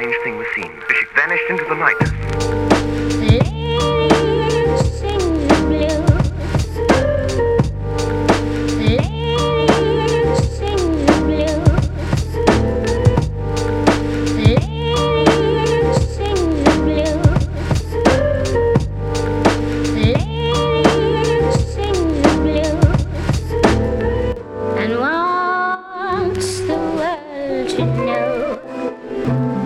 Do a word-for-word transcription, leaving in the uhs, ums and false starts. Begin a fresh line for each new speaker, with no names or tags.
strange thing was seen. She vanished into the night.